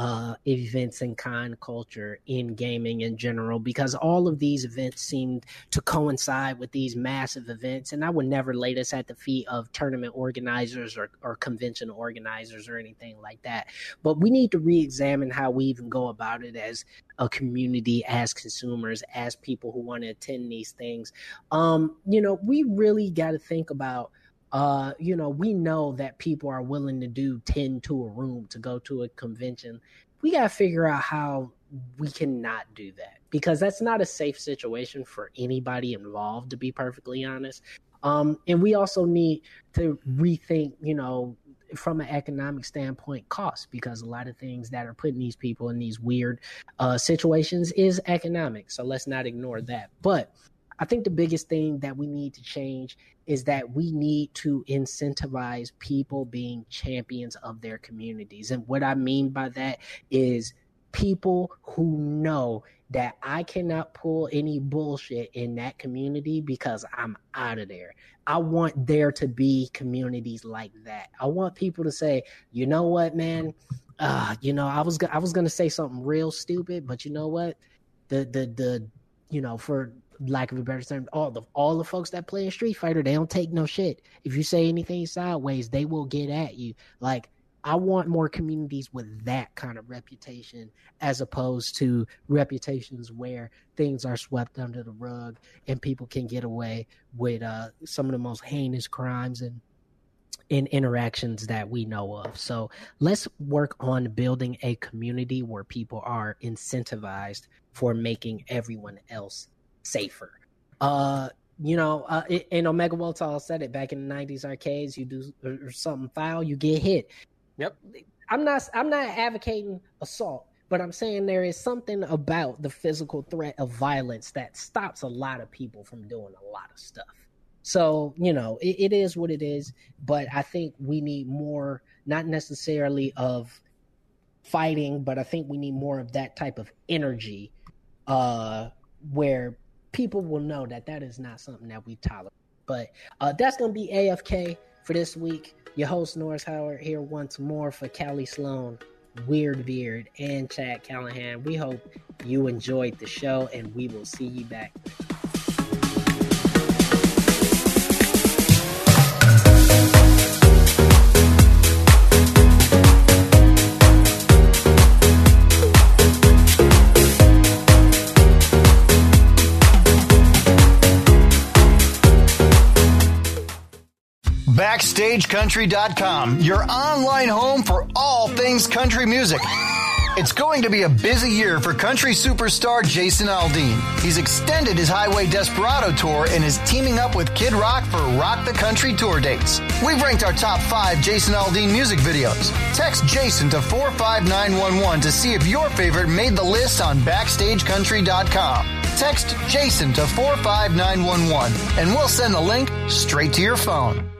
events and con culture in gaming in general, because all of these events seem to coincide with these massive events. And I would never lay this at the feet of tournament organizers or convention organizers or anything like that. But we need to re-examine how we even go about it as a community, as consumers, as people who want to attend these things. You know, we really got to think about, you know, we know that people are willing to do 10 to a room to go to a convention. We got to figure out how we cannot do that, because that's not a safe situation for anybody involved, to be perfectly honest. And we also need to rethink, you know, from an economic standpoint, costs, because a lot of things that are putting these people in these weird situations is economic. So let's not ignore that. But I think the biggest thing that we need to change is that we need to incentivize people being champions of their communities. And what I mean by that is people who know that I cannot pull any bullshit in that community because I'm out of there. I want there to be communities like that. I want people to say, you know what, man, you know, I was going to say something real stupid, but you know what, the you know, for lack of a better term, all the folks that play in Street Fighter, they don't take no shit. If you say anything sideways, they will get at you. Like, I want more communities with that kind of reputation, as opposed to reputations where things are swept under the rug and people can get away with some of the most heinous crimes and interactions that we know of. So let's work on building a community where people are incentivized for making everyone else safer. You know, and Omega Woltall said it back in the 90s arcades, you do or something foul, you get hit. Yep. I'm not advocating assault, but I'm saying there is something about the physical threat of violence that stops a lot of people from doing a lot of stuff. So, you know, it is what it is, but I think we need more, not necessarily of fighting, but I think we need more of that type of energy where people will know that that is not something that we tolerate. But that's going to be AFK for this week. Your host, Norris Howard, here once more for Callie Sloan, Weird Beard, and Chad Callahan. We hope you enjoyed the show, and we will see you back. BackstageCountry.com, your online home for all things country music. It's going to be a busy year for country superstar Jason Aldean. He's extended his Highway Desperado tour and is teaming up with Kid Rock for Rock the Country tour dates. We've ranked our top 5 Jason Aldean music videos. Text Jason to 45911 to see if your favorite made the list on BackstageCountry.com. Text Jason to 45911 and we'll send the link straight to your phone.